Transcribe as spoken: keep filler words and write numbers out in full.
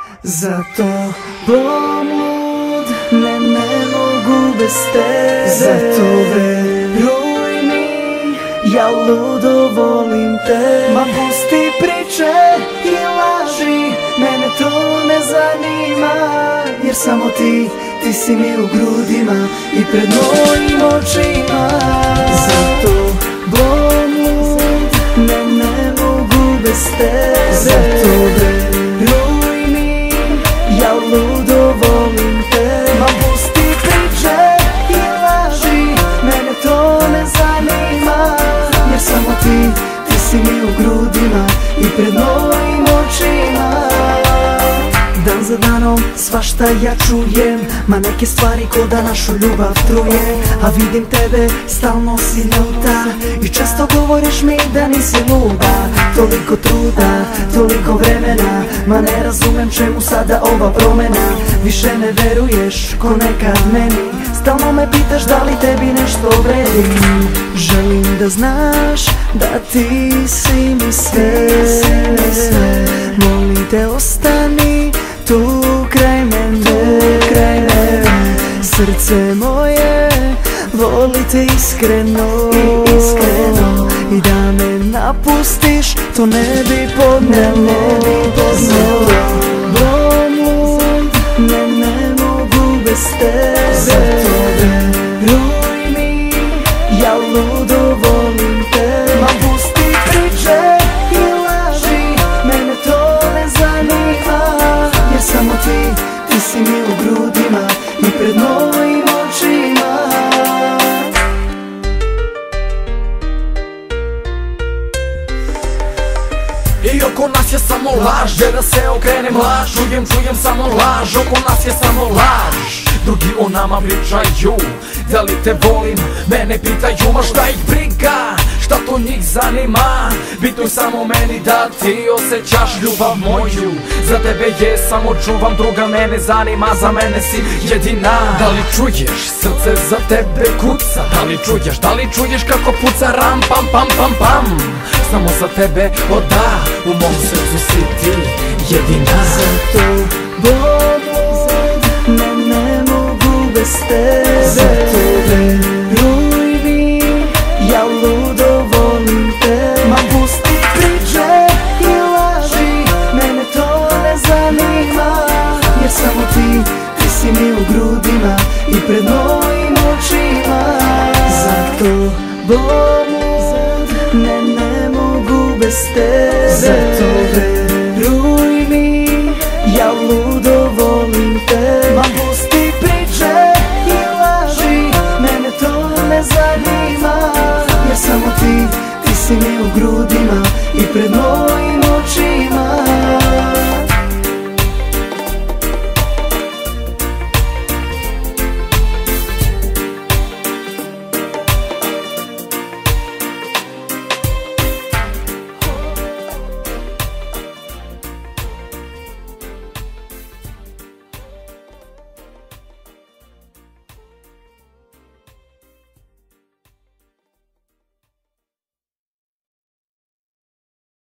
Zato bom lud, ne, ne mogu bez tebe. Zato veruj mi, ja ludo volim te. Ma pusti priče i laži, mene to ne zanima. Jer samo ti, ti si mi u grudima i pred mojim očima. Zato bom lud, ne, ne mogu bez tebe. Zato veruj mi, ja ludo volim te. Ma pusti priče i laži, mene to ne zanima. Jer samo ti, ti si mi u grudima i pred mojim očima. Dan za danom svašta ja čujem, ma neke stvari ko da našu ljubav truje. A vidim tebe, stalno si ljuta i često govoriš mi da nisi luda. Toliko truda, toliko vremena, ma ne razumem čemu sada ova promena. Više ne veruješ ko nekad meni, stalno me pitaš da li tebi nešto vredi. Želim da znaš da ti si mi sve, molim te ostani tu kraj mene, kraj mene. Srce moje voli te iskreno, i iskreno. I da me napustiš, to ne bi podnelo. Bom lud, ne, ne mogu bez tebe. Zato veruj mi, ja ludo volim te. Ma pusti priče i laži, mene to ne zanima. Jer samo ti, ti si mi u grudima i pred mojim očima. I oko nas je samo laž, gdje da se okrenem laž. Čujem, čujem samo laž, oko nas je samo laž. Drugi o nama pričaju, da li te volim, mene pitaju. Ma šta ih briga, šta to njih zanima. Bitno je samo meni da ti osjećaš ljubav moju. Za tebe je samo čuvam, druga mene zanima. Za mene si jedina. Da li čuješ, srce za tebe kuca. Da li čuješ, da li čuješ kako puca ram pam pam pam pam. Samo za tebe, o da, u mom srcu si ti jedina. Zato bom lud, ne, ne mogu bez tebe. Zato veruj mi, ja ludo volim te. Ma pusti priče i laži, mene to ne zanima. Jer samo ti, ti si mi u grudima i pred mojim očima. Zato bom lud, ne, ne mogu bez tebe. Zato veruj mi, ja ludo volim te. Ma pusti priče i laži, mene to ne zanima. Jer samo ti, ti si mi u grudima i pred